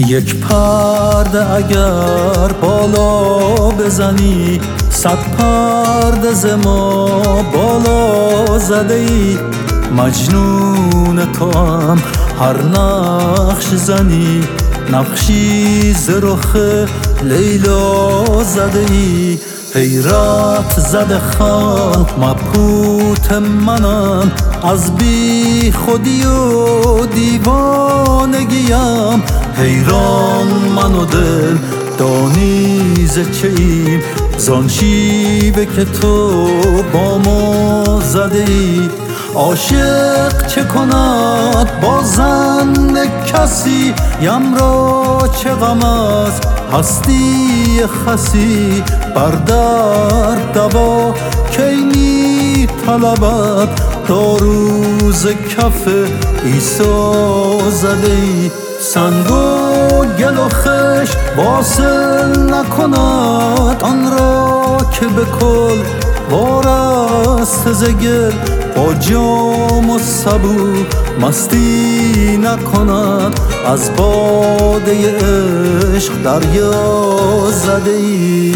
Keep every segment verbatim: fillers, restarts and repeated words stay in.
یک پرده اگر بالا بزنی، صد پرده ز ما بالا زده ای. مجنون تو هم هر نقش زنی، نقشی ز رخ لیلا زده ای. حیرت زده خلق مبهوت منن، از بی خودی و دیوانگیم. حیران من و دل دانی ز چه ایم، زان شیوه که تو با ما زده ای. عاشق چه کند با زن کسی، یم را چه غم از هستی خسی. بر درد دوا کی می طلبد، دارو ز کف عیسی زده ای. سنگ و گل و خش واصل نکند، آن را که به کل وارست ز گل. با جام و سبو مستی نکند، از باده عشق دریا زده ای.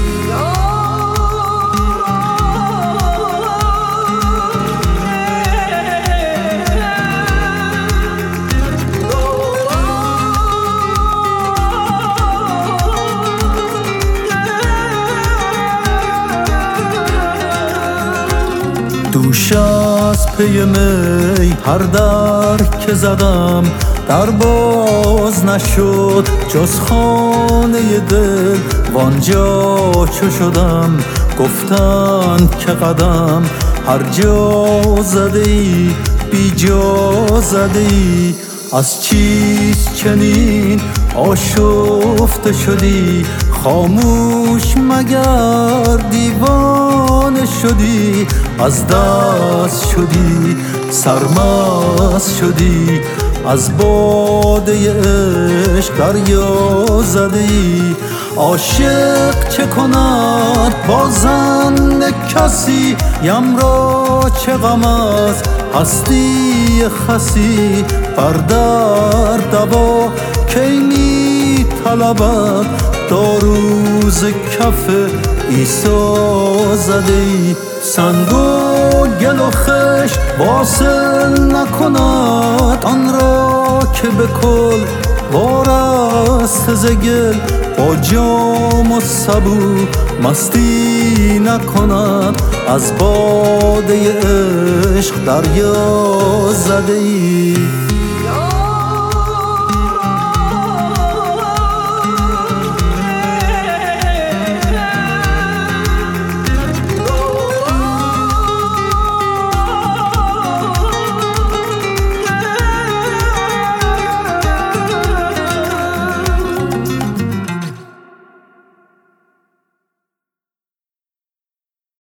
دوش از پی می هر در که زدم، در باز نشد جز خانه دل. وانجا چو شدم گفتند که قدم هر جا زده ای، بی جا زده ای. از چیست چنین آشفته شدی، خاموش مگر دیوانه شدی. از دست شدی سرمست شدی، از باده عشق دریا زده ای. عاشق چه کند با زن کسی، یم را چه غم از هستی خسی. بر درد دوا کی می طلبد، دارو ز کف عیسی زده ای. سنگ و گل و خش واصل نکند، آن را که به کل وارست ز گل. با جام و سبو مستی نکند، از باده عشق دریا زده ای.